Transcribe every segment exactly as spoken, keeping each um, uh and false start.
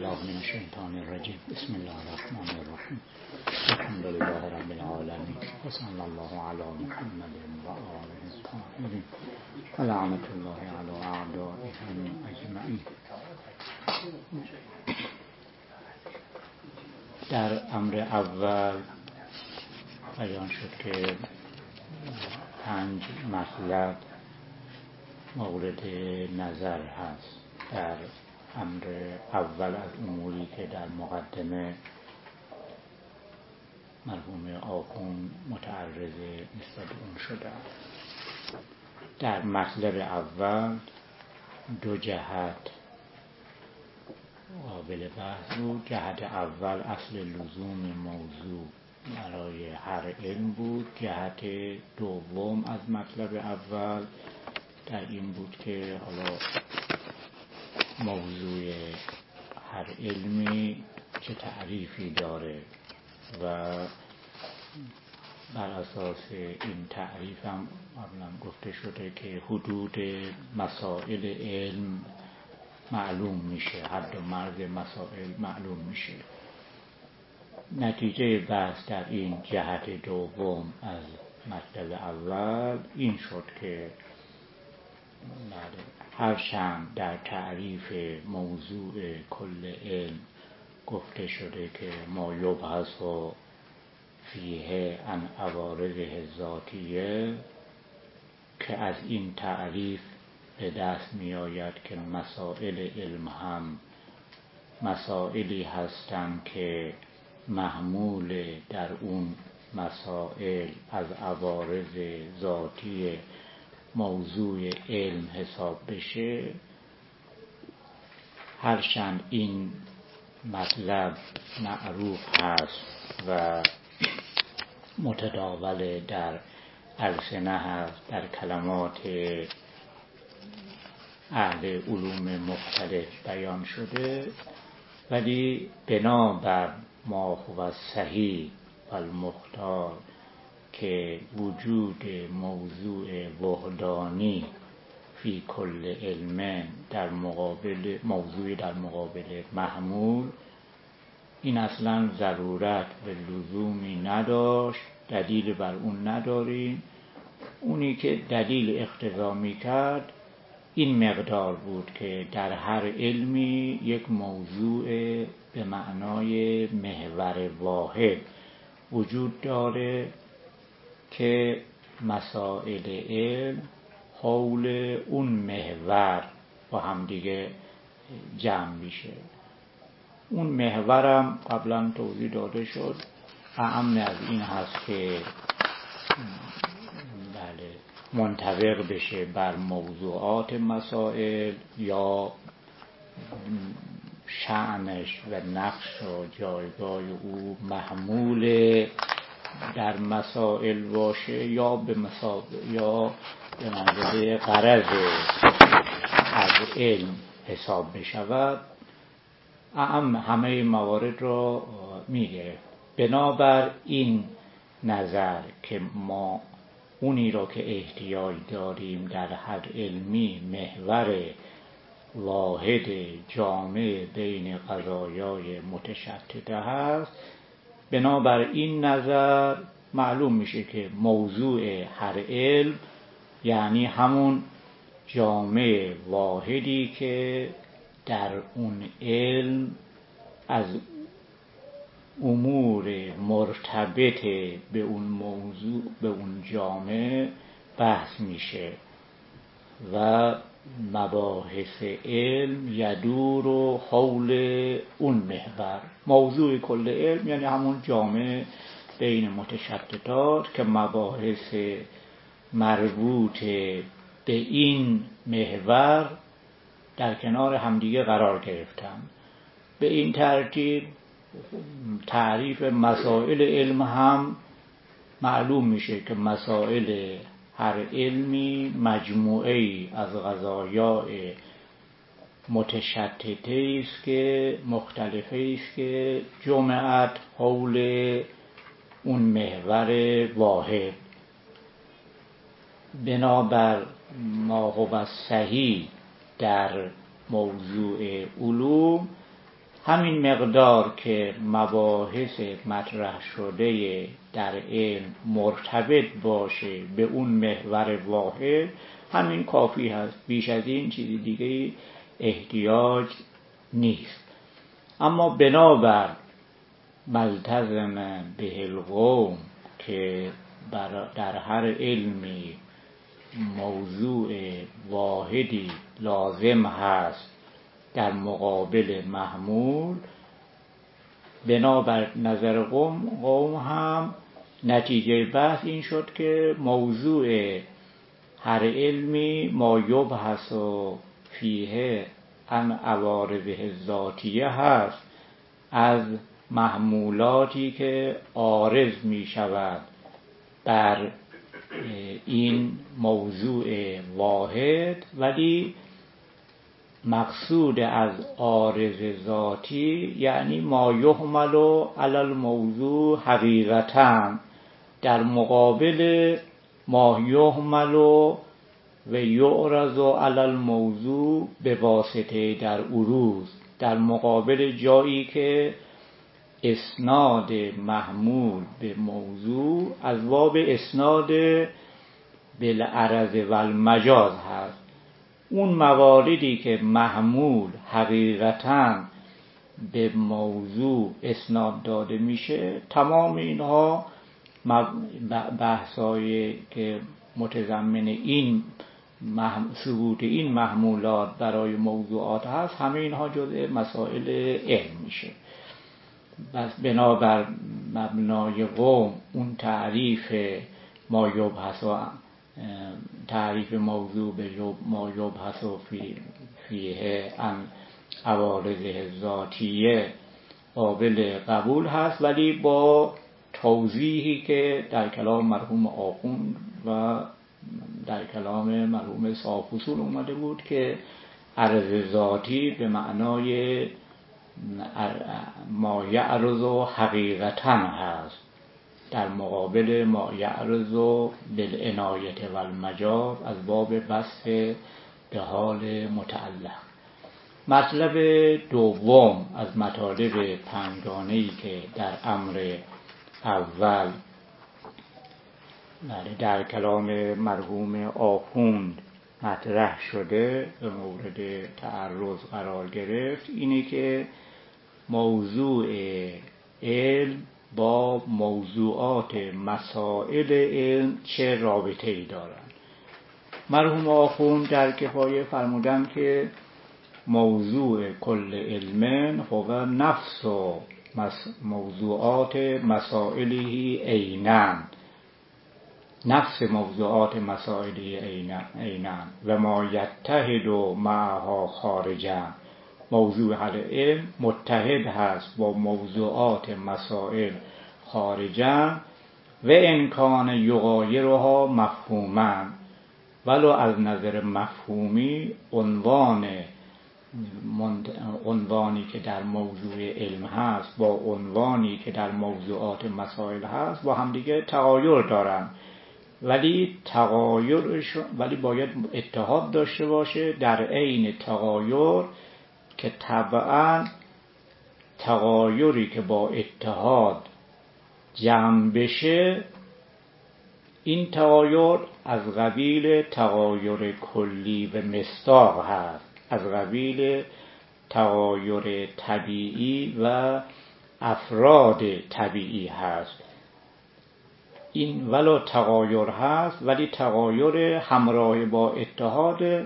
بالله من الشیطان الرجیم. بسم الله الرحمن الرحیم. الحمد لله رب العالمین و صلی الله علی محمد و آله الطاهرین و لعنت الله علی اعدائهم اجمعین. در امر اول بیان شد که پنج مطلب مورد نظر هست در امر اول از اموری که در مقدمه مرحوم آخوند متعرض نسبت اون شده. در مطلب اول دو جهت قابل بحث بود. جهت اول اصل لزوم موضوع برای هر علم بود. جهت دوم از مطلب اول در این بود که حالا موضوع هر علمی چه تعریفی داره و بر اساس این تعریف هم قبلا گفته شده که حدود مسائل علم معلوم میشه، حد و مرز مسائل معلوم میشه. نتیجه بحث در این جهت دوم از مطلب اول این شد که هرچند در تعریف موضوع کل علم گفته شده که ما یبحث و فیه عن عوارضه ذاتیه، که از این تعریف به دست می آید که مسائل علم هم مسائلی هستند که محمول در اون مسائل از عوارض ذاتی موضوع علم حساب بشه. هرچند این مطلب معروف هست و متداول در السنه هست، در کلمات اهل علوم مختلف بیان شده، ولی بنابر ما هو صحیح و المختار که وجود موضوع وحدانی فی کل علم در مقابل موضوع در مقابل محمول، این اصلا ضرورت و لزومی نداشت، دلیل بر اون نداریم. اونی که دلیل اقتضا می‌کرد این مقدار بود که در هر علمی یک موضوع به معنای محور واحد وجود داره که مسائل علم حول اون محور با هم دیگه جمع میشه. اون محورم قبلا توضیح داده شد، اعم از این هست که بله منطبق بشه بر موضوعات مسائل یا شأنش و نقش و جایگاه او محمول در مسائل باشه یا به مسابقه یا به منزله غرض از علم حساب بشود. اعم همه موارد را میگه. بنابر این نظر که ما اونی را که احتیاج داریم در هر علمی محور واحد جامع بین قضایای متشتته هست، بنابر این نظر معلوم میشه که موضوع هر علم یعنی همون جامع واحدی که در اون علم از امور مرتبط به اون موضوع به اون جامع بحث میشه و مباحث علم یدور و حول اون محور. موضوع کل علم یعنی همون جامع بین متشتتات که مباحث مربوط به این محور در کنار همدیگه قرار گرفتن. به این ترتیب تعریف مسائل علم هم معلوم میشه که مسائل هر علمی مجموعه‌ای از قضایای متشتته است که مختلفه است که جمعت حول اون محور واحد. بنابر ما هو صحیح در موضوع علوم همین مقدار که مباحث مطرح شده در علم مرتبط باشه به اون محور واحد، همین کافی هست. بیش از این چیزی دیگه احتیاج نیست. اما بنابر ملتزم به القوم که در هر علمی موضوع واحدی لازم هست در مقابل محمول، بنابر نظر قوم, قوم هم نتیجه بحث این شد که موضوع هر علمی ما یبحث فیه عن عوارضه ذاتیه هست، از محمولاتی که عارض می شود بر این موضوع واحد، ولی مقصود از عارض ذاتی یعنی ما یحمل علی الموضوع حقیقتا، در مقابل ما یحمل و یعرض علی الموضوع به واسطه در عروض، در مقابل جایی که اسناد محمول به موضوع از باب اسناد بالعرض و المجاز هست. اون مواردی که محمول حقیقتاً به موضوع اسناد داده میشه، تمام اینها بحثایی که متضمن این ثبوت این محمولات برای موضوعات هست، همه اینها جزء مسائل علم میشه. بس بنابر مبنای قوم اون تعریف ما یبحث تعریف موضوع به ما یبحث فی فیه عن عوارضه ذاتیه قابل قبول هست، ولی با توضیحی که در کلام مرحوم آخوند و در کلام مرحوم صاحب اصول اومده بود که عرض ذاتی به معنای ما یعرض حقیقتا هست، در مقابل ما یعرض بالعنایت و المجاز از باب وصف به حال متعلق. مطلب دوم از مطالب پنجگانه‌ای که در امر اول در کلام مرحوم آخوند مطرح شده به مورد تعرض قرار گرفت، اینه که موضوع علم با موضوعات مسائل علم چه رابطه‌ای دارند. مرحوم آخوند در کفایه فرمودن که موضوع کل علم هو نفس موضوعات مسائلی عیناً، نفس موضوعات مسائلی عیناً و ما یتحد معها خارجاً. موضوع هر علم متحد هست با موضوعات مسائل خارجاً و امکان یغایرها مفهوماً، ولو از نظر مفهومی عنوان عنوانی که در موضوع علم هست با عنوانی که در موضوعات مسائل هست با همدیگه تغایر دارن، ولی تغایرش ولی باید اتحاد داشته باشه در عین تغایر، که طبعا تغایری که با اتحاد جمع بشه، این تغایر از قبیل تغایر کلی و مصداق هست، از قبیل تغایر طبیعی و افراد طبیعی هست. این ولو تغایر هست ولی تغایر همراه با اتحاد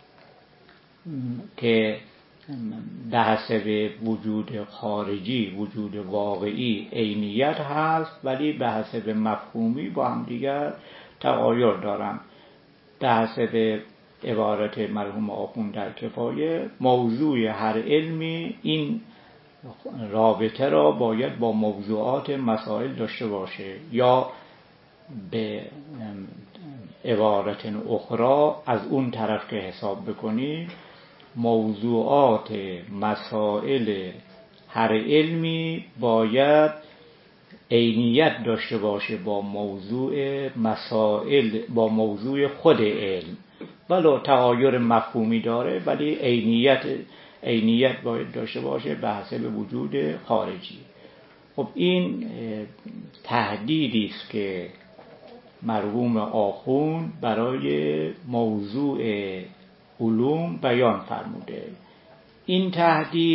که به حسب وجود خارجی وجود واقعی عینیت هست، ولی به حسب مفهومی با هم دیگر تغایر دارن. به حسب عبارت مرحوم آخوند در کفایه، موضوع هر علمی این رابطه را باید با موضوعات مسائل داشته باشه، یا به عبارت اخرى از اون طرف که حساب بکنیم، موضوعات مسائل هر علمی باید عینیت داشته باشه با موضوع مسائل با موضوع خود علم، ولو تغایر مفهومی داره ولی عینیت عینیت باید داشته باشه به حسب وجود خارجی. خب این تهدیدی است که مرحوم آخوند برای موضوع علوم بیان فرموده. این تهدید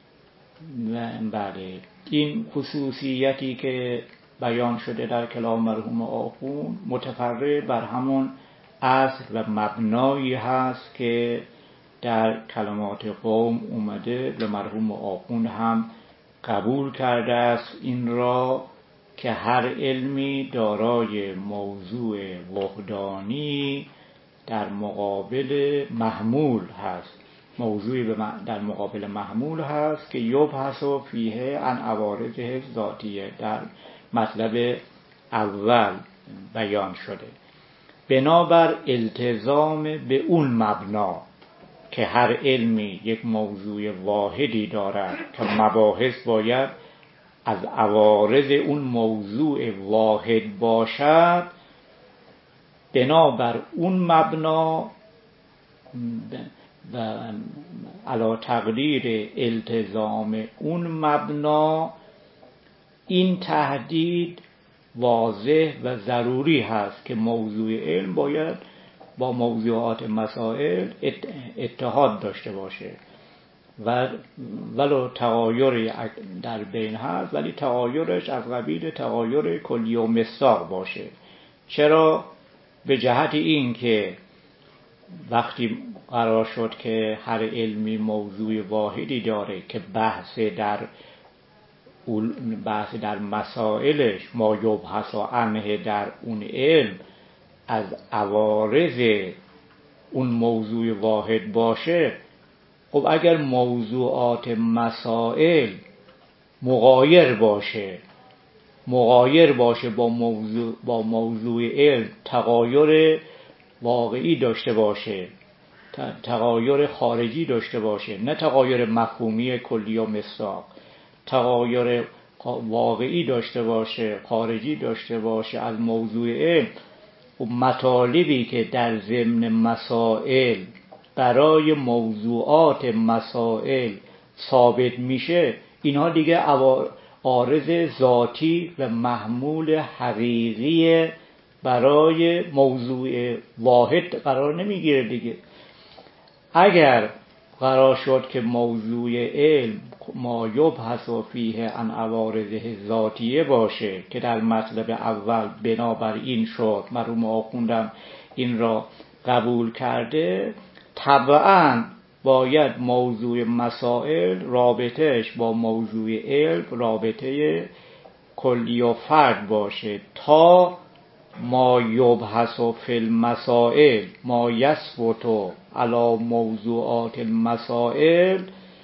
بله این خصوصیتی که بیان شده در کلام مرحوم آخوند متفرع بر همون اصل و مبنایی هست که در کلمات قوم اومده و مرحوم آخوند هم قبول کرده است این را که هر علمی دارای موضوع وحدانی در مقابل محمول هست، موضوعی در مقابل محمول هست که یبحث فیه عن عوارضه ذاتیه، در مطلب اول بیان شده. بنابر التزام به اون مبنا که هر علمی یک موضوع واحدی دارد که مباحث باید از عوارض اون موضوع واحد باشد، بنابر اون مبنا و علی تقدیر التزام اون مبنا این تهدید واضح و ضروری هست که موضوع علم باید با موضوعات مسائل اتحاد داشته باشه و ولو تغایری در بین هست ولی تغایرش از قبیل تغایر کلی و مصداق باشه. چرا؟ به جهت این که وقتی قرار شد که هر علمی موضوع واحدی داره که بحث در بحث در مسائلش ما یبحث عنه در اون علم از عوارض اون موضوع واحد باشه، خب اگر موضوعات مسائل مغایر باشه مغایر باشه با موضوع با موضوع علم، تغایر واقعی داشته باشه، تغایر خارجی داشته باشه، نه تغایر مفهومی کلی و مصداق، تغایر واقعی داشته باشه، خارجی داشته باشه از موضوع علم، و مطالبی که در ضمن مسائل برای موضوعات مسائل ثابت میشه، اینها دیگه عارض ذاتی و محمول حقیقی برای موضوع واحد قرار نمیگیره دیگه. اگر قرار شد که موضوع علم ما یبحث فیه عن عوارضه ذاتیه باشه که در مطلب اول بنابر این شد، مرحوم آخوندم این را قبول کرده، طبعاً باید موضوع مسائل رابطهش با موضوع علم رابطه کلی و فرد باشه تا ما یبحث فی المسائل ما یثبت علی موضوعات المسائل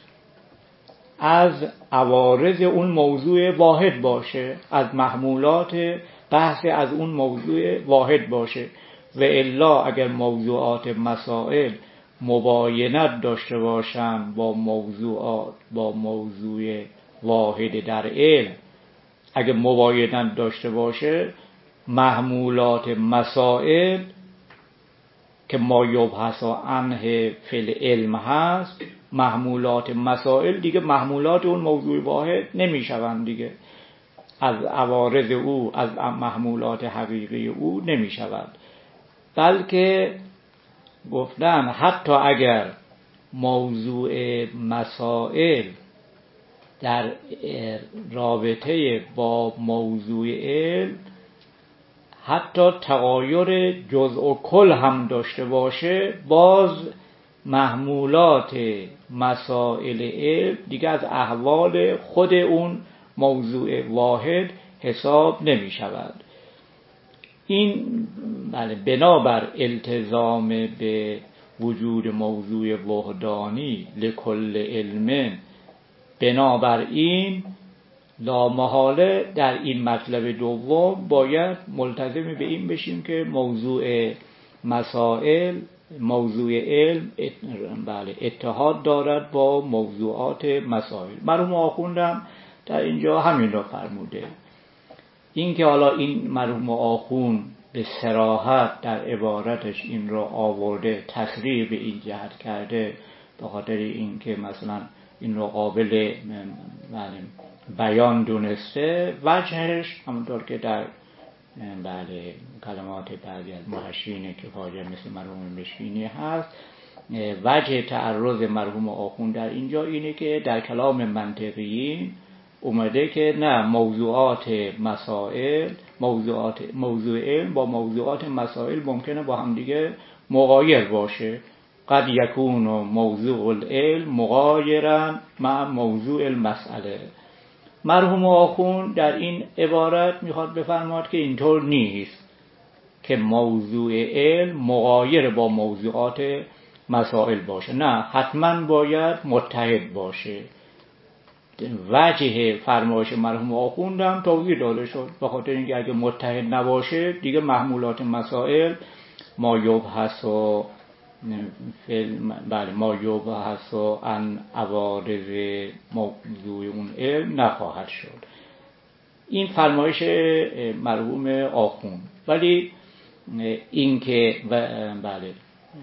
از عوارض اون موضوع واحد باشه، از محمولات بحث از اون موضوع واحد باشه. و الا اگر موضوعات مسائل مباینت داشته باشن با موضوعات با موضوع واحد در علم، اگر مباینت داشته باشه محمولات مسائل که ما یبحث عنه فی العلم هست، محمولات مسائل دیگه محمولات اون موضوع واحد نمیشوند دیگه، از عوارض او از محمولات حقیقی او نمیشوند. بلکه گفتن حتی اگر موضوع مسائل در رابطه با موضوع علم حتی تغایر جزء و کل هم داشته باشه، باز محمولات مسائل علم دیگه از احوال خود اون موضوع واحد حساب نمی شود. این بله بنابر التزام به وجود موضوع وحدانی لکل علم، بنابراین لامحاله در این مطلب دوم باید ملتزم به این بشیم که موضوع مسائل موضوع علم بله اتحاد دارد با موضوعات مسائل. مرحوم آخوندم در اینجا همین را فرموده. این که حالا این مرحوم آخوند به صراحت در عبارتش این را آورده، تصریح به این جهت کرده به خاطر اینکه مثلا این رو قابل بیان دونسته، وجهش همونطور که در بله کلمات بعضی از محشرین کفایه مثل مرحوم مشکینی هست، وجه تعرض مرحوم آخوند در اینجا اینه که در کلام منطقیین اومده که نه، موضوعات مسائل موضوعات موضوع علم با موضوعات مسائل ممکنه با هم دیگه مغایر باشه. قد یکون موضوع العلم مغایرا مع موضوع المسئله. مرحوم آخوند در این عبارت میخواد بفرماد که اینطور نیست که موضوع علم مغایر با موضوعات مسائل باشه، نه، حتما باید متحد باشه. وجه فرمایش مرحوم آخوند هم توضیح داده شد، به خاطر اینکه اگه متحد نباشه دیگه محمولات مسائل ما یبحث و بله ما یبحث عن عوارض موضوع اون علم نخواهد شد. این فرمایش مرحوم آخوند. ولی اینکه بله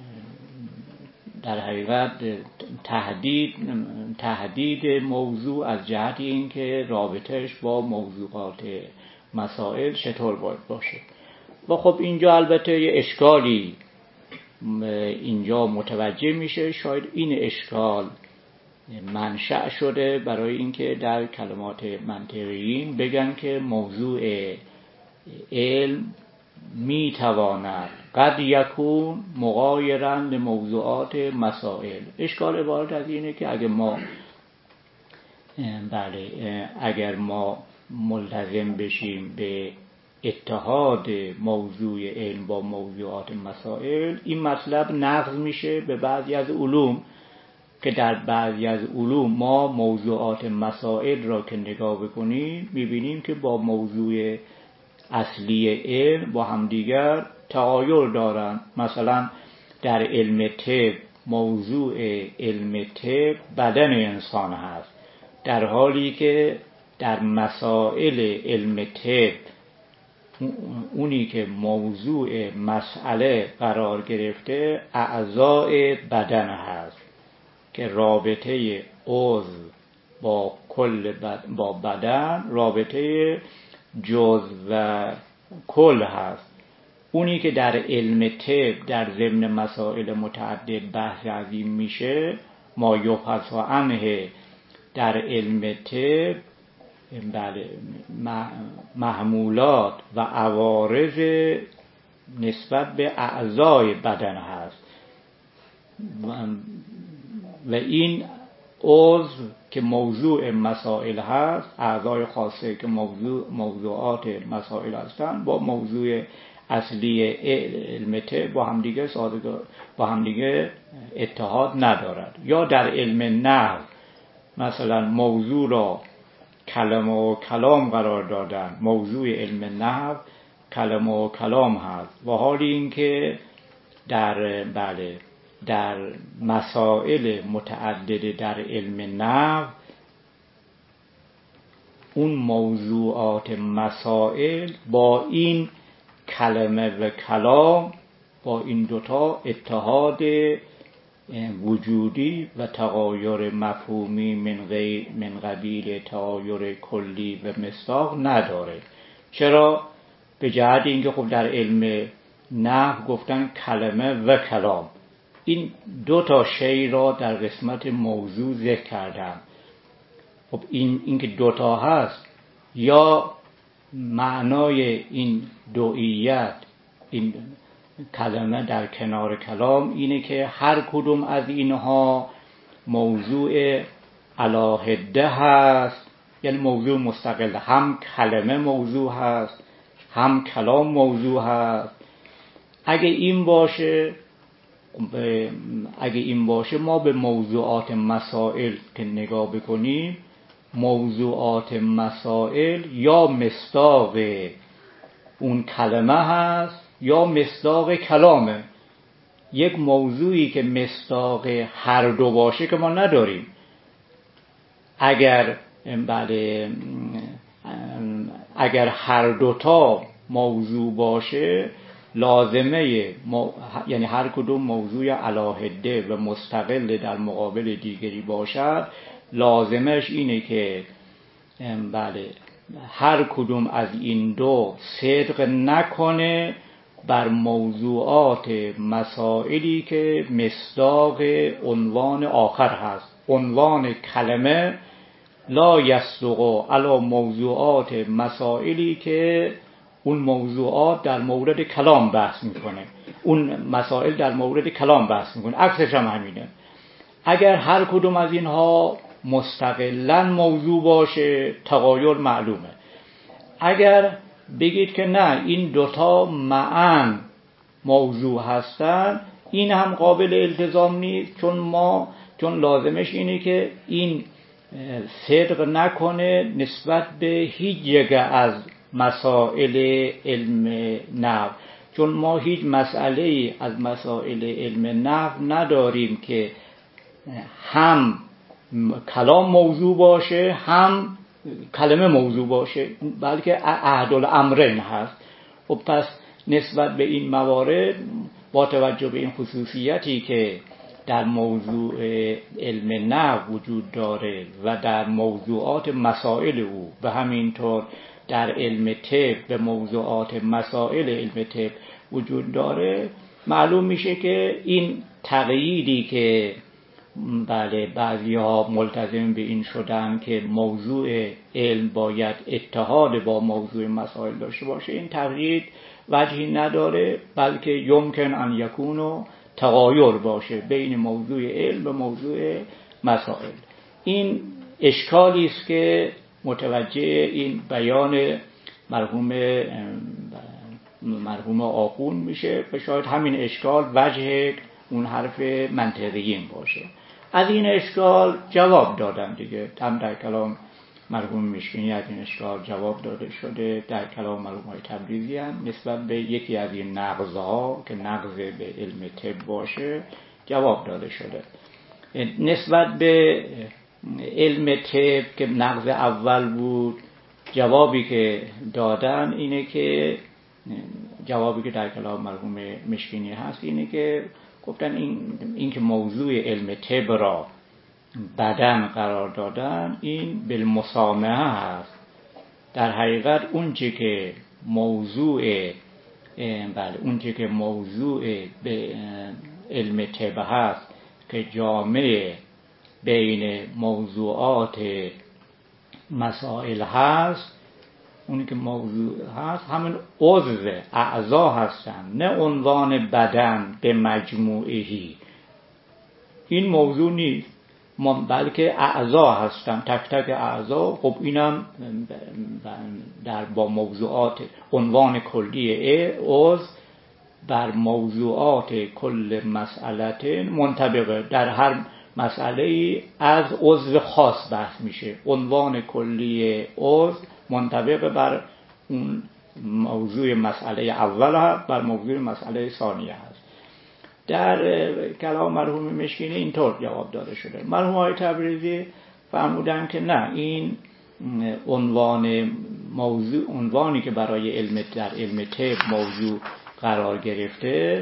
در حقیقت تهدید تهدید موضوع از جهت اینکه رابطهش با موضوعات مسائل چطور باید باشه. و خب اینجا البته یه اشکالی اینجا متوجه میشه. شاید این اشکال منشأ شده برای اینکه در کلمات منطقیین بگن که موضوع علم میتواند قد یکون مغایرا لموضوعات مسائل. اشکال عبارت از اینه که اگر ما بله اگر ما ملتزم بشیم به اتحاد موضوع علم با موضوعات مسائل، این مطلب نقض میشه به بعضی از علوم، که در بعضی از علوم ما موضوعات مسائل را که نگاه بکنیم میبینیم که با موضوع اصلی علم با همدیگر تغایر دارن. مثلا در علم طب موضوع علم طب بدن انسان هست، در حالی که در مسائل علم طب اونی که موضوع مسئله قرار گرفته اعضای بدن هست که رابطه عضو با کل بد... با بدن رابطه جزء و کل هست. اونی که در علم طب در ضمن مسائل متعدد بحث عظیم میشه، ما یبحث عنه در علم طب بله محمولات و عوارض نسبت به اعضای بدن هست و این عضو که موضوع مسائل هست، اعضای خاصه که موضوع موضوعات مسائل هستند، با موضوع اصلی علم طب با همدیگه سازگار با همدیگه اتحاد ندارد. یا در علم نحو مثلا موضوع را کلمه و کلام قرار دادن، موضوع علم نحو کلمه و کلام هست، و حالی اینکه در بله در مسائل متعدد در علم نحو اون موضوعات مسائل با این کلمه و کلام با این دوتا اتحاد وجودی و تغایر مفهومی من غیر من قبیل تغایر کلی و مصداق نداره. چرا؟ به جهت اینکه خب در علم نحو گفتن کلمه و کلام، این دو تا شی را در قسمت موضوع ذکر کردم. خب این اینکه دو تا هست، یا معنای این دوئیت، این کلمه در کنار کلام، اینه که هر کدوم از اینها موضوع علاهده هست، یعنی موضوع مستقل، هم کلمه موضوع هست هم کلام موضوع هست. اگه این باشه اگه این باشه ما به موضوعات مسائل که نگاه بکنیم، موضوعات مسائل یا مصداق اون کلمه هست یا مصداق کلامه. یک موضوعی که مصداق هر دو باشه که ما نداریم. اگر بله اگر هر دوتا موضوع باشه، لازمه مو... یعنی هر کدوم موضوع علاهده و مستقل در مقابل دیگری باشد، لازمش اینه که بله هر کدوم از این دو صدق نکنه بر موضوعات مسائلی که مصداق عنوان آخر هست. عنوان کلمه لا یصدق علی موضوعات مسائلی که اون موضوعات در مورد کلام بحث میکنه، اون مسائل در مورد کلام بحث میکنه. عکسش هم همینه. اگر هر کدوم از اینها مستقلاً موضوع باشه تغایر معلومه. اگر بگید که نه این دوتا معاً موضوع هستن، این هم قابل التزام نیست، چون ما چون لازمش اینه که این صدق نکنه نسبت به هیچ یک از مسائل علم نحو، چون ما هیچ مسئله از مسائل علم نحو نداریم که هم کلام موضوع باشه هم کلمه موضوع باشه، بلکه احد الامرین هست. خب پس نسبت به این موارد با توجه به این خصوصیتی که در موضوع علم نحو وجود داره و در موضوعات مسائل او و همینطور در علم طب به موضوعات مسائل علم طب وجود داره، معلوم میشه که این تقییدی که بله بعضی ها ملتزم به این شدن که موضوع علم باید اتحاد با موضوع مسائل داشته باشه، این تقیید وجهی نداره، بلکه یمکن ان یکون تغایر باشه بین موضوع علم و موضوع مسائل. این اشکالی است که متوجه این بیان مرحوم مرحوم آخون میشه و شاید همین اشکال وجه اون حرف منطقیین باشه. از این اشکال جواب دادن دیگه، هم در کلام مرحوم مشکینی از این اشکال جواب داده شده، در کلام مرحوم های تبریزی هم نسبت به یکی از این نقضها که نقض به علم طب باشه جواب داده شده. نسبت به علم طب که نقض اول بود، جوابی که دادن اینه که جوابی که در کلام مرحوم مشکینی هست اینه که گفتن این این که موضوع علم طب را بدن قرار دادن این بالمسامحه هست. در حقیقت اون چه که موضوع بله اون چه که موضوع به علم طب هست که جامع بین موضوعات مسائل هست، اونی که موضوع هست همین عضو اعضا هستن، نه عنوان بدن به مجموعهی. این موضوع نیست، بلکه اعضا هستن، تک تک اعضا. خب اینم در با موضوعات عنوان کلی عضو بر موضوعات کل مسئله منطبقه. در هر مسئله از عضو خاص بحث میشه، عنوان کلی عضو منطبق بر اون موضوع مسئله اول هست، بر موضوع مسئله ثانیه هست. در کلام مرحوم مشکینی اینطور جواب داده شده. مرحوم های تبریزی فرمودن که نه، این عنوان موضوع عنوانی که برای علم در علم طب موضوع قرار گرفته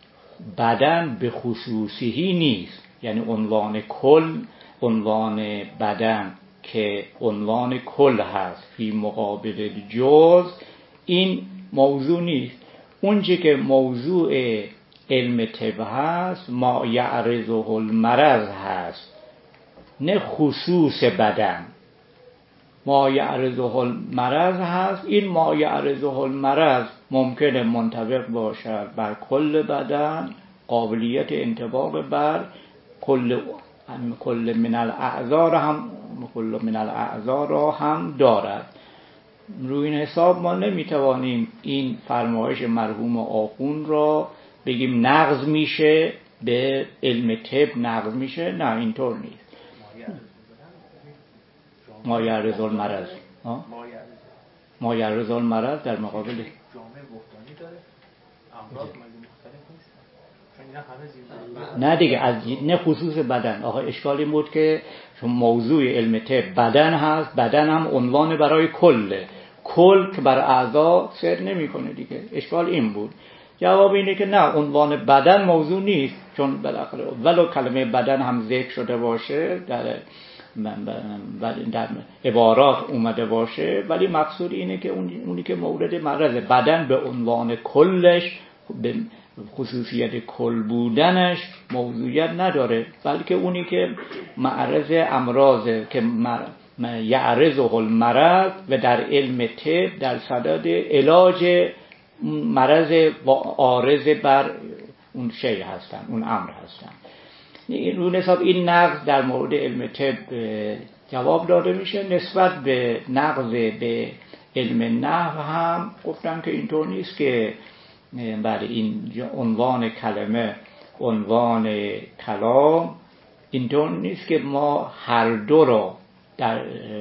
بدن به خصوصی نیست، یعنی عنوان کل، عنوان بدن که عنوان کل هست فی مقابل جز، این موضوع نیست. اونچه که موضوع علم طب هست ما یعرضه المرض هست، نه خصوص بدن. ما یعرضه المرض هست، این ما یعرضه المرض ممکنه منطبق باشد بر کل بدن، قابلیت انطباق بر کل کل من الاعضاء را هم کل من الاعضاء را هم دارد. روی این حساب ما نمیتوانیم این فرمایش مرحوم آخون را بگیم نقض میشه به علم طب نقض میشه. نه، اینطور نیست. ما یعرض المرض ما یعرض المرض در مقابل جامعه بحتانی داره، امراض مگه مختلف نیست؟ نه دیگه، از نه خصوص بدن. آقا اشکال این بود که چون موضوع علم طب بدن هست، بدن هم عنوان برای کله، کل که بر اعضا سر نمی کنه دیگه. اشکال این بود. جواب اینه که نه، عنوان بدن موضوع نیست، چون بالاخره ولو کلمه بدن هم ذکر شده باشه در در عبارات اومده باشه، ولی مقصود اینه که اونی که مورد معرض بدن به عنوان کلش، به خصوصیت کل بودنش موضوعیت نداره، بلکه اونی که معرض امراضه که یعرضه المرض و در علم طب در صدد علاج مرض عارض بر اون شیء هستن، اون امر هستن. رو حساب این نقض در مورد علم طب جواب داده میشه. نسبت به نقض به علم نحو هم گفتم که اینطور نیست که برای این عنوان کلمه عنوان کلام اینطور نیست که ما هر دو رو در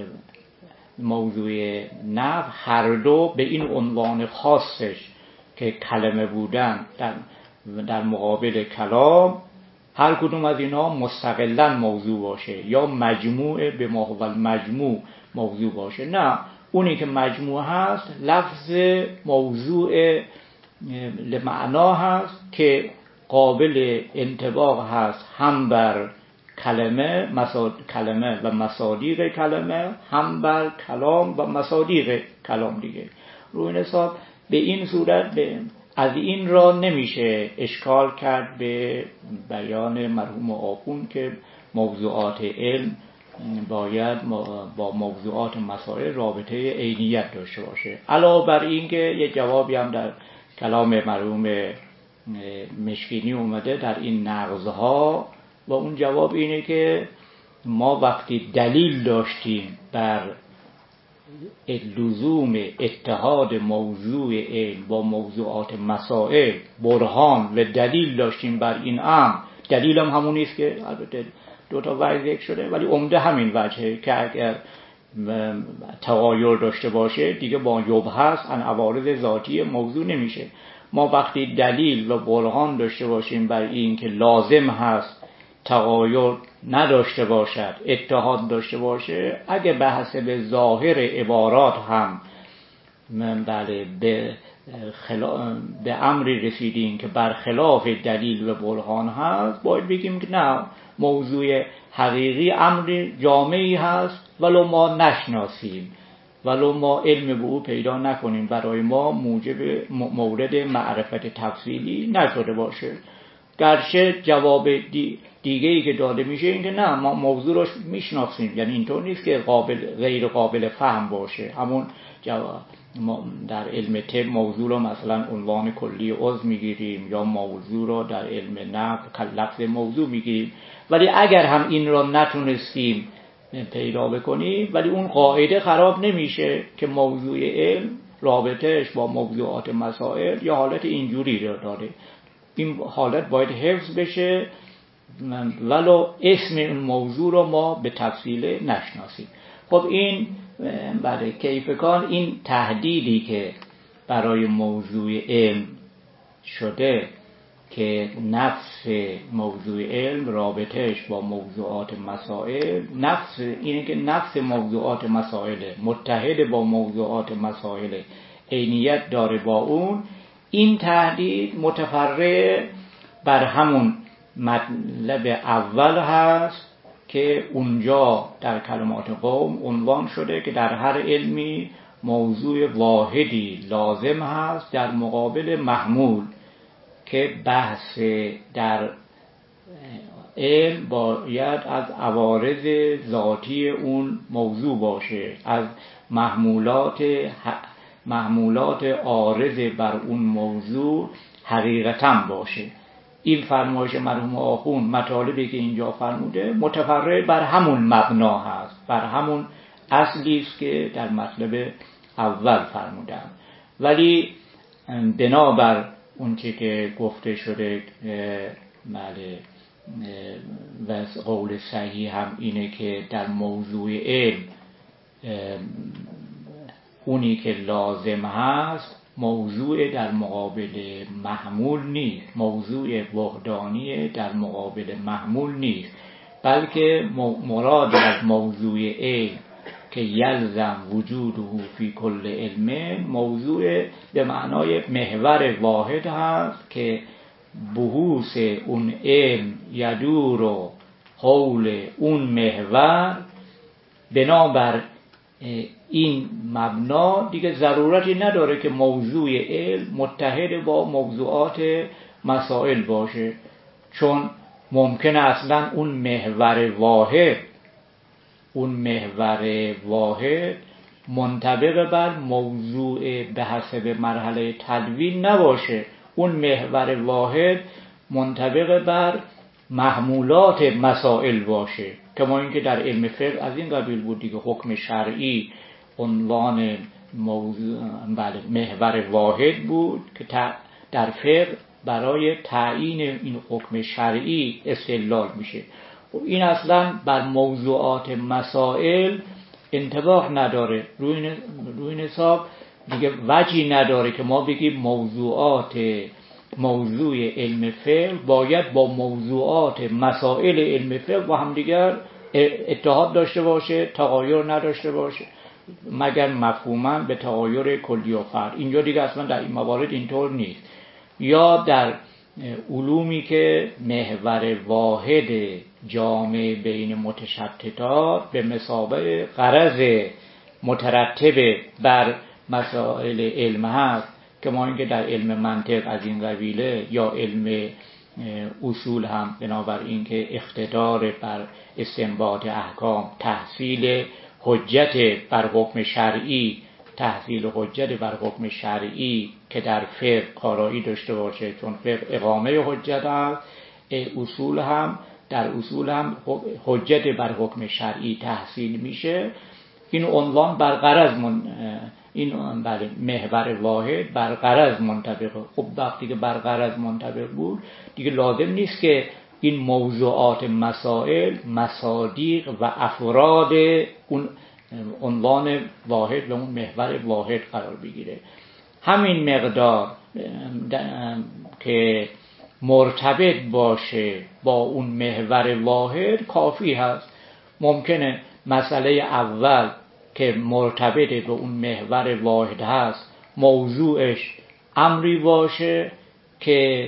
موضوع نحو هر دو به این عنوان خاصش که کلمه بودن در, در مقابل کلام هر کدوم از اینا مستقلاً موضوع باشه یا مجموعه به ما هو المجموع موضوع باشه. نه، اونی که مجموع هست لفظ موضوع لمعنا هست که قابل انطباق هست هم بر کلمه مساد... کلمه و مصادیق کلمه، هم بر کلام و مصادیق کلام دیگه. روی این حساب به این صورت به از این را نمیشه اشکال کرد به بیان مرحوم آخوند که موضوعات علم باید با موضوعات مسائل رابطه عینیت داشته باشه. علاوه بر این که یه جوابی هم در کلام مرحوم مشکینی اومده در این نقضها، و اون جواب اینه که ما وقتی دلیل داشتیم بر لزوم اتحاد موضوع علم با موضوعات مسائل، برهان و دلیل داشتیم بر این امر، دلیل هم همون نیست که البته دو تا وجه ذکر شده، ولی عمده همین وجهه که اگر تغایر داشته باشه دیگه با یبحث عن عوارض ذاتی موضوع نمیشه. ما وقتی دلیل و برهان داشته باشیم بر این که لازم هست تغایر نداشته باشد، اتحاد داشته باشه، اگه به حسب ظاهر عبارات هم بله به خلا... به امری رسیدیم که برخلاف دلیل و برهان هست، باید بگیم که نه، موضوع حقیقی امر جامعی هست ولو ما نشناسیم، ولو ما علم به او پیدا نکنیم، برای ما موجب مورد معرفت تفصیلی نشده باشه. گرچه جواب دی دیگه ای که داده میشه این که نه، ما موضوع رو میشناسیم، یعنی اینطور نیست که قابل غیر قابل فهم باشه. همون جواب ما در علم طب موضوع رو مثلا عنوان کلی عضو میگیریم یا موضوع رو در علم نحو لفظ موضوع میگیریم، ولی اگر هم این رو نتونستیم پیدا بکنیم، ولی اون قاعده خراب نمیشه که موضوع علم رابطهش با موضوعات مسائل یا حالت اینجوری رو داره. این حالت باید حفظ بشه ولو اسم اون موضوع رو ما به تفصیل نشناسیم. خب این برای کیفکان این تهدیدی که برای موضوع علم شده که نفس موضوع علم رابطهش با موضوعات مسائل، نفس اینه که نفس موضوعات مسائل متحد با موضوعات مسائل عینیت داره با اون، این تهدید متفرع بر همون مطلب اول هست که اونجا در کلمات قوم عنوان شده که در هر علمی موضوع واحدی لازم هست در مقابل محمول، که بحث در علم باید از عوارض ذاتی اون موضوع باشه، از محمولات محمولات عارض بر اون موضوع حقیقتاً باشه. این فرمایش مرحوم آخوند مطالبی که اینجا فرموده متفرع بر همون مبنا هست، بر همون اصلی است که در مطلب اول فرمودم. ولی بنابر اون چی که گفته شده بله و قول صحیح هم اینه که در موضوع علم اونی که لازم هست موضوع در مقابل محمول نیست، موضوع وحدانی در مقابل محمول نیست، بلکه مراد از موضوع علم که یلزم وجوده فی کل علم، موضوع به معنای محور واحد هست که بحوث اون علم یدور و حول اون محور. بنابر این مبنا دیگه ضرورتی نداره که موضوع علم متحد با موضوعات مسائل باشه، چون ممکنه اصلا اون محور واحد اون محور واحد منطبق بر موضوع به حسب مرحله تدوین نباشه. اون محور واحد منطبق بر محمولات مسائل باشه، کما اینکه در علم فقه از این قبیل بود دیگه. حکم شرعی عنوان موضوع بله محور واحد بود که در فقه برای تعیین این حکم شرعی استدلال میشه. این اصلا بر موضوعات مسائل انطباق نداره. روی این حساب دیگه وجهی نداره که ما بگیم موضوعات موضوع علم فقه باید با موضوعات مسائل علم فقه با هم دیگر اتحاد داشته باشه، تغایر نداشته باشه، مگر مفهوماً به تغایر کلی و فرع. اینجا دیگه اصلا در این موارد اینطور نیست. یا در علومی که محور واحد جامع بین متشتتات به مثابه غرض مترتب بر مسائل علم هست، که ما اینکه در علم منطق از این قبیله، یا علم اصول هم بنابر اینکه اقتدار بر استنباط احکام، تحصیل حجت بر حکم شرعی تحصیل حجت بر حکم شرعی که در فقه کارایی داشته باشه، چون فقه اقامه حجت است. اصول هم در اصول هم حجت بر حکم شرعی تحصیل میشه. این عنوان بر غرض من این بله محور واحد بر غرض منطبقه. خب وقتی که بر غرض منطبق بود دیگه لازم نیست که این موضوعات مسائل مصادیق و افراد اون عنوان واحد و اون محور واحد قرار بگیره. همین مقدار که مرتبط باشه با اون محور واحد کافی هست. ممکنه مسئله اول که مرتبط به اون محور واحد هست موضوعش امری باشه که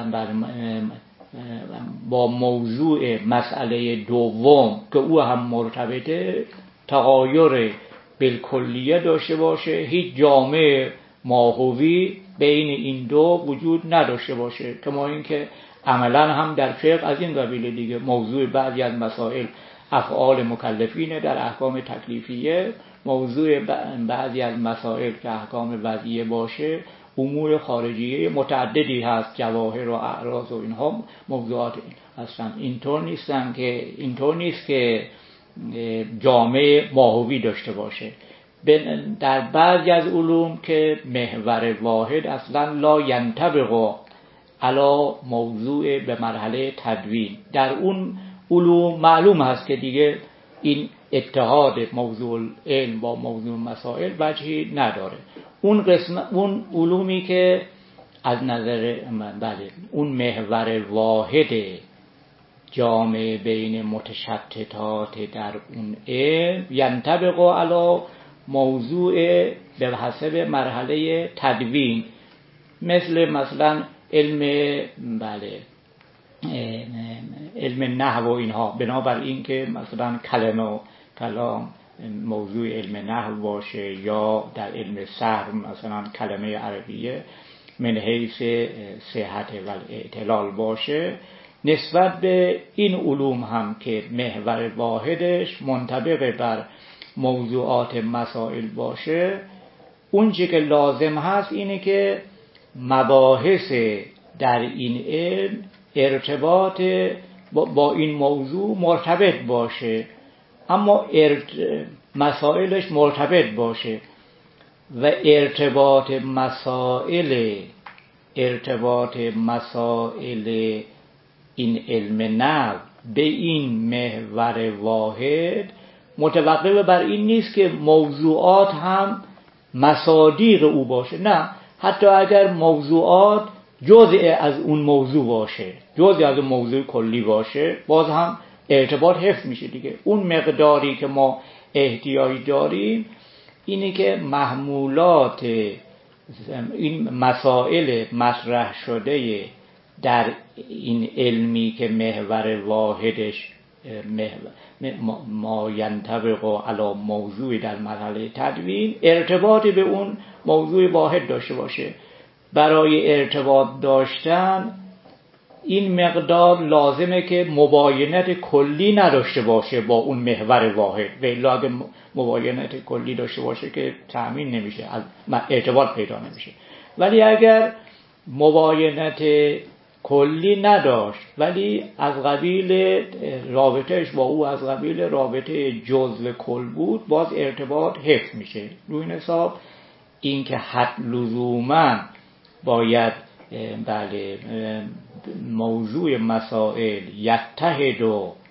با موضوع مسئله دوم که او هم مرتبطه تغایر بالکلیه داشته باشه، هیچ جامع ماهوی بین این دو وجود نداشته باشه. کما اینکه عملا هم در فقه از این قبیله دیگه موضوع بعضی از مسائل افعال مکلفینه در احکام تکلیفیه، موضوع بعضی از مسائل که احکام وضعیه باشه امور خارجیه متعددی هست، جواهر و اعراض و اینها موضوعات هستن. اینطور نیستن که اینطور نیست که جامعه ماهوی داشته باشه. در بعضی از علوم که محور واحد اصلا لا ینطبق علی موضوع به مرحله تدوین، در اون علوم معلوم هست که دیگه این اتحاد موضوع علم با موضوع مسائل وجهی نداره. اون قسم اون علومی که از نظر من بله اون محور واحد جامع بین متشتتات در اون علم ینطبق علی موضوع به حسب مرحله تدوین، مثل مثلا علم بله علم نحو و اینها. بنابر این که مثلا کلمه و کلام موضوع علم نحو باشه، یا در علم صرف مثلا کلمه عربیه من حیث صحت و اعتلال باشه، نسبت به این علوم هم که محور واحدش منطبق بر موضوعات مسائل باشه، اون چی که لازم هست اینه که مباحث در این علم ارتباط با این موضوع مرتبط باشه، اما ارت... مسائلش مرتبط باشه و ارتباط مسائل ارتباط مسائل این علم نحو به این محور واحد متوقف بر این نیست که موضوعات هم مصادیق او باشه. نه، حتی اگر موضوعات جزء از اون موضوع باشه، جزء از اون موضوع کلی باشه، باز هم ارتباط حفظ میشه دیگه. اون مقداری که ما احتیاج داریم اینه که محمولات این مسائل مطرح شده در این علمی که محور واحدش ما ینطبق علی موضوع در مرحله تدوین ارتباطی به اون موضوع واحد داشته باشه. برای ارتباط داشتن این مقدار لازمه که مباینت کلی نداشته باشه با اون محور واحد، و الا اگه مباینت کلی داشته باشه که تأمین نمیشه، ارتباط پیدا نمیشه. ولی اگر مباینت کلی نداشت ولی از قبیل رابطهش با او از قبیل رابطه جزء کل بود، باز ارتباط حفظ میشه. روی این حساب این که حد لزوما باید بله موضوع مسائل یتحد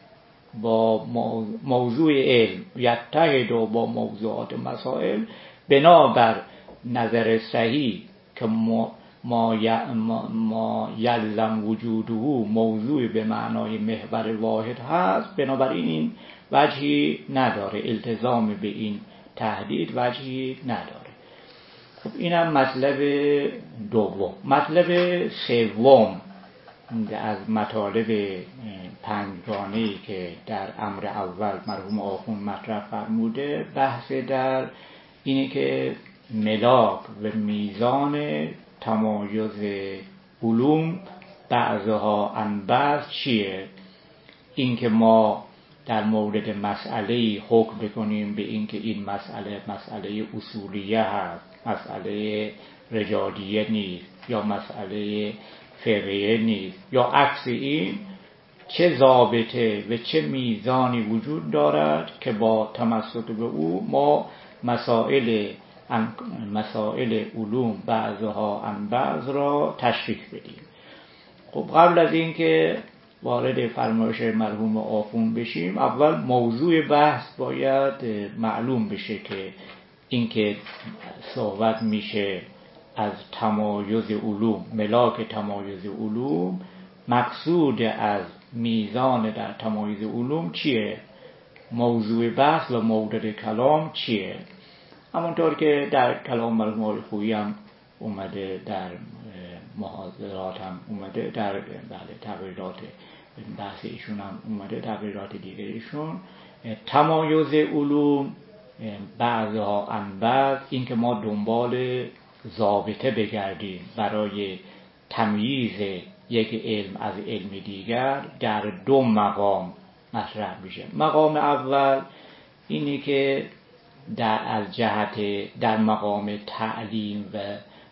با موضوع علم یتحد با موضوعات مسائل بنابر نظر صحیح که ما ما ما یلزم وجوده موضوع به معنای محور واحد هست، بنابراین این وجهی نداره، التزام به این تحدید وجهی نداره. خب اینم مطلب دوم. مطلب سوم از مطالب پنجگانه‌ای که در امر اول مرحوم آخوند مطرح فرموده، بحث در اینه که ملاک و میزان تمایز علوم بعضها عن بعض چیه. این که ما در مورد مسئله حکم بکنیم به این که این مسئله مسئله اصولیه هست، مسئله رجالیه نیست یا مسئله فقهیه نیست یا عکس این، چه ضابطه و چه میزانی وجود دارد که با تمسک به او ما مسائل مسائل علوم بعضها عن بعض را تشریح بدیم. خب قبل از این که وارد فرمایش مرحوم آخوند بشیم، اول موضوع بحث باید معلوم بشه که این که صحبت میشه از تمایز علوم، ملاک تمایز علوم، مقصود از میزان در تمایز علوم چیه، موضوع بحث و مورد کلام چیه. همونطور که در کلام مرحوم آقای خویی هم اومده، در محاضرات هم اومده، در بله تقریرات بحث ایشون هم اومده، تقریرات دیگه ایشون، تمایز علوم بعضها عن بعض، این که ما دنبال ضابطه بگردیم برای تمییز یک علم از علم دیگر، در دو مقام مطرح میشه. مقام اول اینی که در از جهت در مقام تعلیم و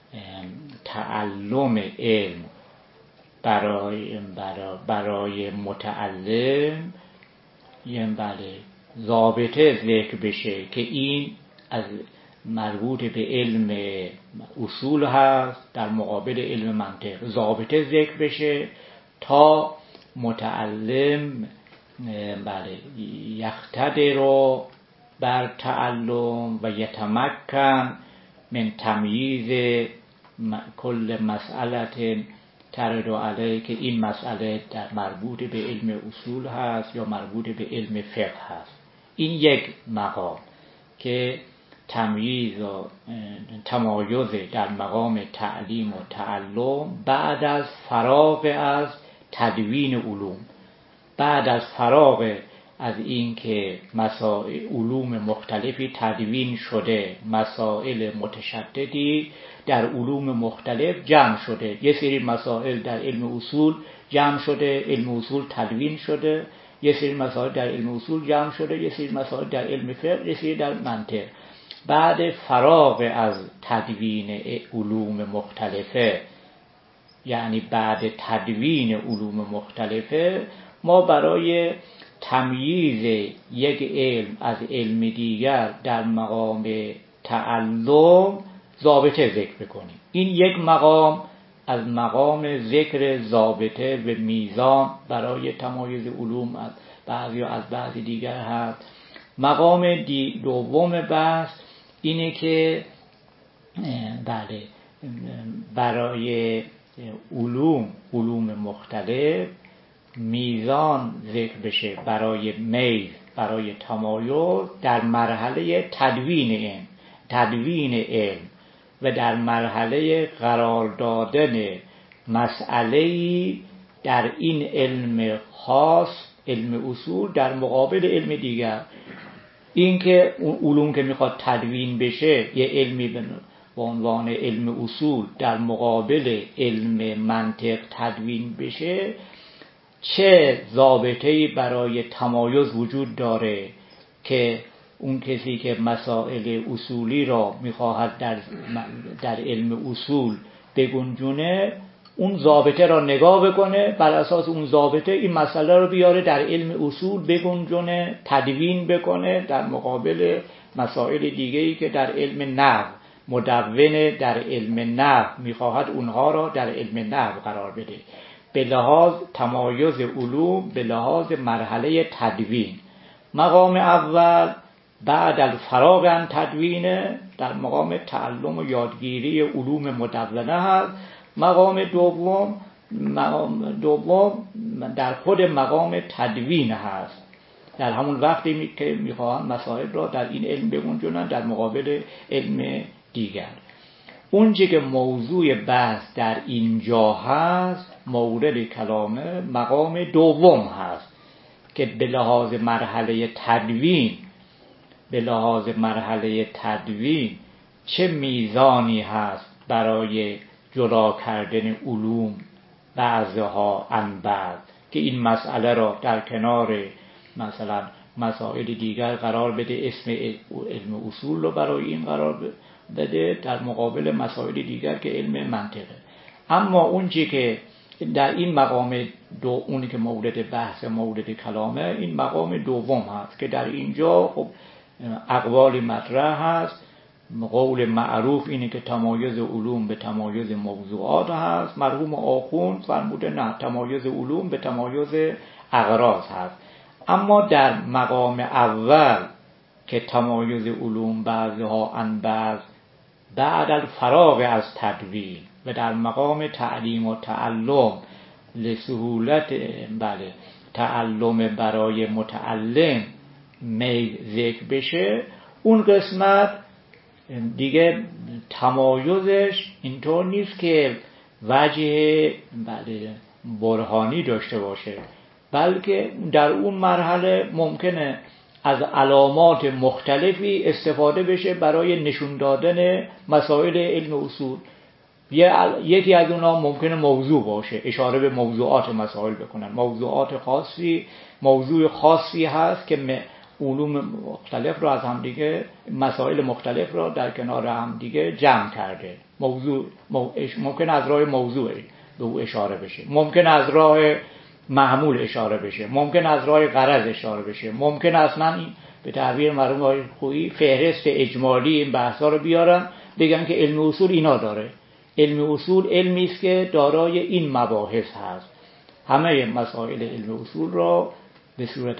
تعلم علم برای برای, برای متعلم یعنی بله ضابطه ذکر بشه که این از مربوط به علم اصول هست در مقابل علم منطق، ضابطه ذکر بشه تا متعلم بله یقتدر بر تعلم و یتمکن من تمییز کل مسئله ترد علیه، که این مسئله در مربوط به علم اصول هست یا مربوط به علم فقه هست. این یک مقام که تمییز و تمایز در مقام تعلیم و تعلم بعد از فراغ از تدوین علوم، بعد از فراغ از این که مسائل علوم مختلفی تدوین شده، مسائل متشددی در علوم مختلف جمع شده، یه سری مسائل در علم اصول جمع شده، علم اصول تدوین شده، یه سری مسائل در علم اصول جمع شده، یه سری مسائل در علم فقه، یه سری در منطق. بعد فراغ از تدوین علوم مختلفه، یعنی بعد تدوین علوم مختلفه، ما برای تمییز یک علم از علم دیگر در مقام تعلم ضابطه ذکر بکنیم. این یک مقام از مقام ذکر ضابطه و میزان برای تمایز علوم از بعضی و از بعضی دیگر هست. مقام دوم بحث اینه که بله برای علوم علوم مختلف میزان ذکر بشه برای میل، برای تمایز در مرحله تدوین علم تدوین علم و در مرحله قرار دادن مسئله‌ای در این علم خاص، علم اصول، در مقابل علم دیگر. این که اون علوم که میخواد تدوین بشه، یه علمی به عنوان علم اصول در مقابل علم منطق تدوین بشه، چه ضابطه‌ای برای تمایز وجود داره که اون کسی که مسائل اصولی را میخواهد در, در علم اصول بگنجونه، اون ضابطه را نگاه بکنه، بر اساس اون ضابطه این مسئله رو بیاره در علم اصول بگنجونه، تدوین بکنه، در مقابل مسائل دیگه‌ای که در علم نحو مدون در علم نحو میخواهد اونها را در علم نحو قرار بده. به لحاظ تمایز علوم، به لحاظ مرحله تدوین، مقام اول بعد الفراغ عن تدوینه، در مقام تعلم و یادگیری علوم مدونه هست. مقام دوم مقام دوم در خود مقام تدوین هست، در همون وقتی که میخواهن مسائل را در این علم بگنجونن در مقابل علم دیگر. اون چه که موضوع بحث در اینجا هست، مورد کلامه مقام دوم هست که به لحاظ مرحله تدوین به لحاظ مرحله تدوین چه میزانی هست برای جدا کردن علوم بعضها عن بعض، که این مسئله را در کنار مثلا مسائل دیگر قرار بده، اسم علم اصول رو برای این قرار بده در مقابل مسائل دیگر که علم منطقه. اما اون چی که در این مقام دو، اونی که مورد بحث مورد کلامه، این مقام دوم هست که در اینجا خب اقوال مطرح هست. قول معروف اینه که تمایز علوم به تمایز موضوعات هست. مرحوم آخوند فرموده نه، تمایز علوم به تمایز اغراض هست. اما در مقام اول که تمایز علوم بعضها عن بعض بعد الفراغ از تدوین و در مقام تعلیم و تعلم لسهولت بله تعلم برای متعلم میل ذکر بشه، اون قسمت دیگه تمایزش اینطور نیست که وجه بله برهانی داشته باشه، بلکه در اون مرحله ممکنه از علامات مختلفی استفاده بشه برای نشون دادن مسائل علم اصول. یکی از اونها ممکنه موضوع باشه، اشاره به موضوعات مسائل بکنن، موضوعات خاصی، موضوع خاصی هست که علوم مختلف را از هم دیگه، مسائل مختلف را در کنار هم دیگه جمع کرده. موضوع ممکن از راه موضوع به او اشاره بشه، ممکن از راه محمول اشاره بشه، ممکن از راه غرض اشاره بشه، ممکن اصلا این به تعبیر مرحوم آقای خویی فهرست اجمالی این بحثا رو بیارن بگن که علم اصول اینا داره. علم اصول علمی است که دارای این مباحث هست. همه مسائل علم اصول را به صورت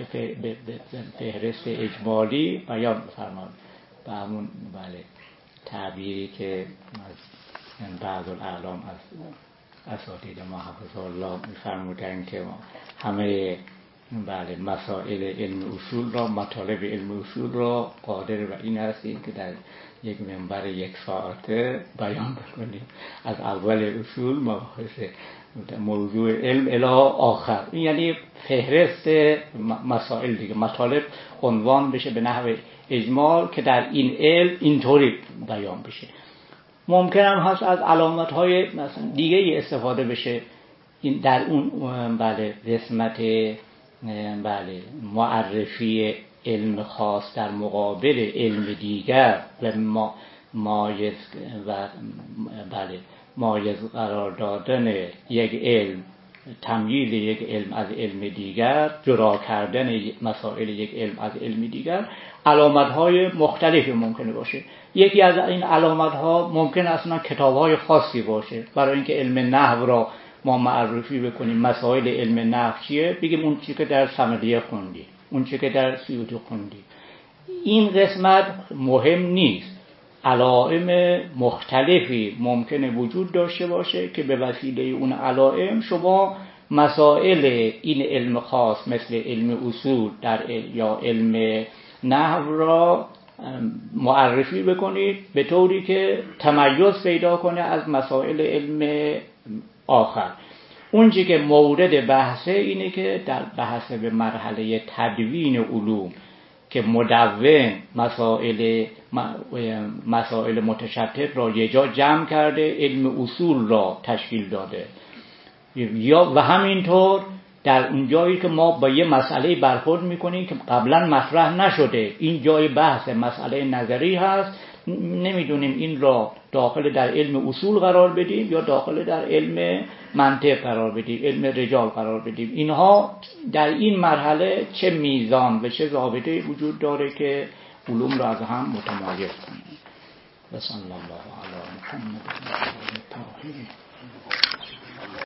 فهرست اجمالی بیان فرمان. به همون بله تعبیری که از بعض الاعلام از اساتید ما حفظه الله می‌فرمودند که همه بله مسائل علم اصول را، مطالب علم اصول را قادر و این هستیم که در یک منبر یک ساعته بیان بکنیم، از اول اصول مباحث موضوع علم الی آخر. این یعنی فهرست مسائل دیگه، مطالب عنوان بشه به نحو اجمال که در این علم اینطوری بیان بشه. ممکن هم هست از علامت‌های مثلا دیگه استفاده بشه این در اون بله قسمت بله معرفی علم خاص در مقابل علم دیگر و ما مایز و بله مایز قرار دادن یک علم، تمییز یک علم از علم دیگر، جدا کردن مسائل یک علم از علم دیگر، علامت‌های مختلفی ممکنه باشه. یکی از این علامت‌ها ممکن اصلا کتاب‌های خاصی باشه برای اینکه علم نحو را ما معرفی بکنیم. مسائل علم نحو چیه؟ بگیم اون چیزی که در سمدیه خوندی، اون چیزی که در سیوطی خوندی. این قسمت مهم نیست. علائم مختلفی ممکنه وجود داشته باشه که به وسیله اون علائم شما مسائل این علم خاص مثل علم اصول در علم یا علم نحو را معرفی بکنید به طوری که تمیز پیدا کنه از مسائل علم آخر. اون چیزی که مورد بحثه اینه که در بحث به مرحله تدوین علوم که مدون مسائل مسائل متشتت را یه جا جمع کرده، علم اصول را تشکیل داده، یا و همینطور در اون جایی که ما با یه مسئله برخورد میکنیم که قبلا مطرح نشده، این جای بحث مسئله نظری هست، نمیدونیم این را داخل در علم اصول قرار بدیم یا داخل در علم منطق قرار بدیم، علم رجال قرار بدیم. اینها در این مرحله چه میزان و چه ضابطه‌ای وجود داره که علوم را از هم متمایز کنه. بسم الله علی محمد و آله الطاهرین.